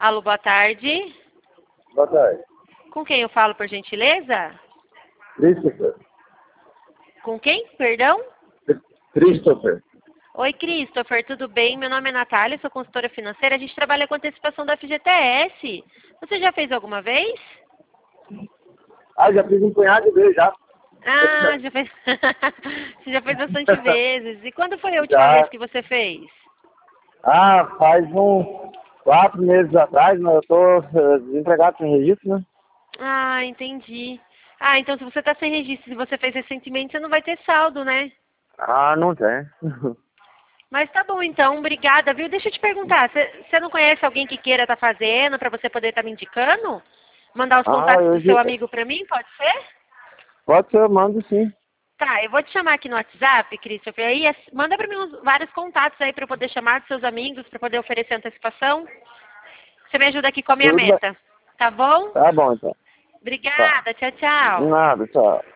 Alô, boa tarde. Boa tarde. Com quem eu falo, por gentileza? Christopher. Com quem, perdão? Christopher. Oi, Christopher, tudo bem? Meu nome é Natália, sou consultora financeira. A gente trabalha com antecipação da FGTS. Você já fez alguma vez? Ah, já fiz um punhado de vezes já. Ah, já fez. Você já fez bastante vezes. E quando foi a última vez Já. que você fez? Ah, faz uns 4 meses atrás, mas eu tô desempregado sem registro, né? Ah, entendi. Ah, então se você está sem registro, se você fez recentemente, você não vai ter saldo, né? Ah, não tem. Mas tá bom então, obrigada, viu? Deixa eu te perguntar, você não conhece alguém que queira estar fazendo para você poder estar me indicando? Mandar os Ah, contatos do seu amigo para mim, pode ser? pode ser, eu mando sim. Tá, eu vou te chamar aqui no WhatsApp, Christopher, aí manda para mim vários contatos aí para eu poder chamar dos seus amigos, para poder oferecer antecipação. Você me ajuda aqui com a minha Tudo bem. meta, tá bom? Tá bom, então. Tá. Obrigada, tchau, tchau. Nada, tchau.